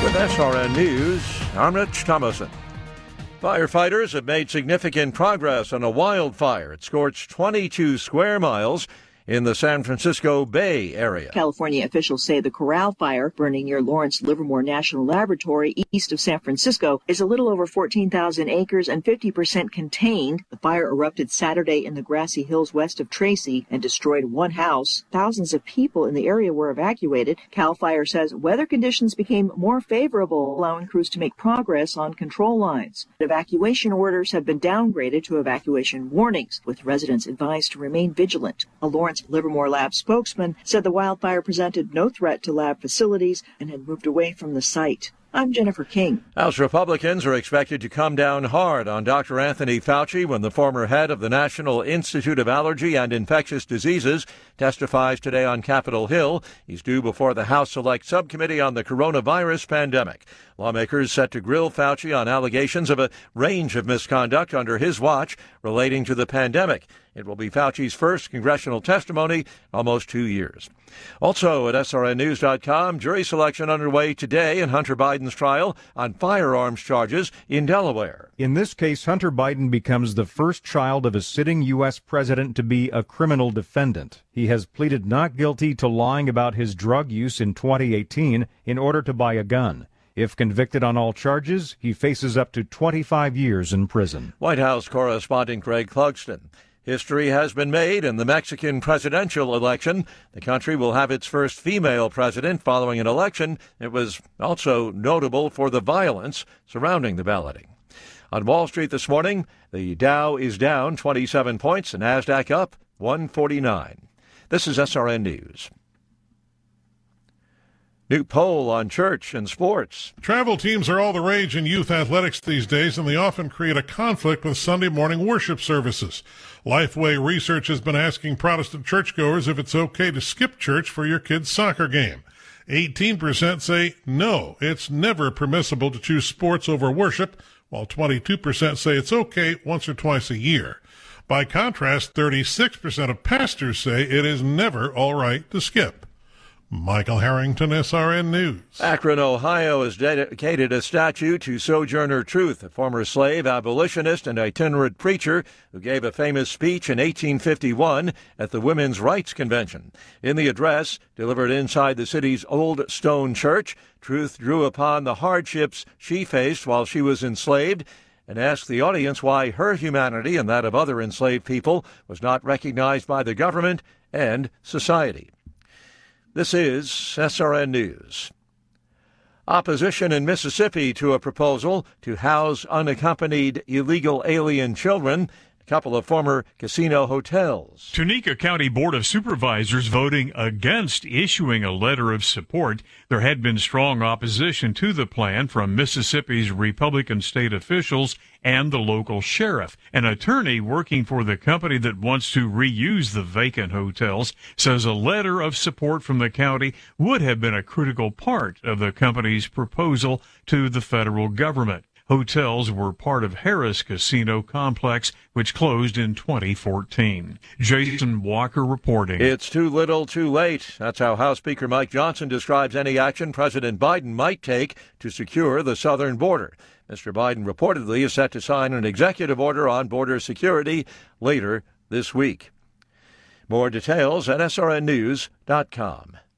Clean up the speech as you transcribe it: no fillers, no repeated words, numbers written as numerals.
With SRN News, I'm Rich Thomason. Firefighters have made significant progress on a wildfire. It scorched 22 square miles in the San Francisco Bay Area. California officials say the Corral Fire, burning near Lawrence Livermore National Laboratory east of San Francisco, is a little over 14,000 acres and 50% contained. The fire erupted Saturday in the grassy hills west of Tracy and destroyed one house. Thousands of people in the area were evacuated. Cal Fire says weather conditions became more favorable, allowing crews to make progress on control lines. Evacuation orders have been downgraded to evacuation warnings, with residents advised to remain vigilant. A Lawrence Livermore Lab spokesman said the wildfire presented no threat to lab facilities and had moved away from the site. I'm Jennifer King. House Republicans are expected to come down hard on Dr. Anthony Fauci when the former head of the National Institute of Allergy and Infectious Diseases testifies today on Capitol Hill. He's due before the House Select Subcommittee on the coronavirus pandemic. Lawmakers set to grill Fauci on allegations of a range of misconduct under his watch relating to the pandemic. It will be Fauci's first congressional testimony in almost 2 years. Also at SRNnews.com, jury selection underway today in Hunter Biden's trial on firearms charges in Delaware. In this case, Hunter Biden becomes the first child of a sitting U.S. president to be a criminal defendant. He has pleaded not guilty to lying about his drug use in 2018 in order to buy a gun. If convicted on all charges, he faces up to 25 years in prison. White House correspondent Greg Clugston. History has been made in the Mexican presidential election. The country will have its first female president following an election. It was also notable for the violence surrounding the balloting. On Wall Street this morning, the Dow is down 27 points, the Nasdaq up 149. This is SRN News. New poll on church and sports. Travel teams are all the rage in youth athletics these days, and they often create a conflict with Sunday morning worship services. Lifeway Research has been asking Protestant churchgoers if it's okay to skip church for your kid's soccer game. 18% say no, it's never permissible to choose sports over worship, while 22% say it's okay once or twice a year. By contrast, 36% of pastors say it is never all right to skip. Michael Harrington, SRN News. Akron, Ohio has dedicated a statue to Sojourner Truth, a former slave, abolitionist, and itinerant preacher who gave a famous speech in 1851 at the Women's Rights Convention. In the address, delivered inside the city's old stone church, Truth drew upon the hardships she faced while she was enslaved and asked the audience why her humanity and that of other enslaved people was not recognized by the government and society. This is SRN News. Opposition in Mississippi to a proposal to house unaccompanied illegal alien children. A couple of former casino hotels. Tunica County Board of Supervisors voting against issuing a letter of support. There had been strong opposition to the plan from Mississippi's Republican state officials and the local sheriff. An attorney working for the company that wants to reuse the vacant hotels says a letter of support from the county would have been a critical part of the company's proposal to the federal government. Hotels were part of Harrah's Casino Complex, which closed in 2014. Jason Walker reporting. It's too little, too late. That's how House Speaker Mike Johnson describes any action President Biden might take to secure the southern border. Mr. Biden reportedly is set to sign an executive order on border security later this week. More details at srnnews.com.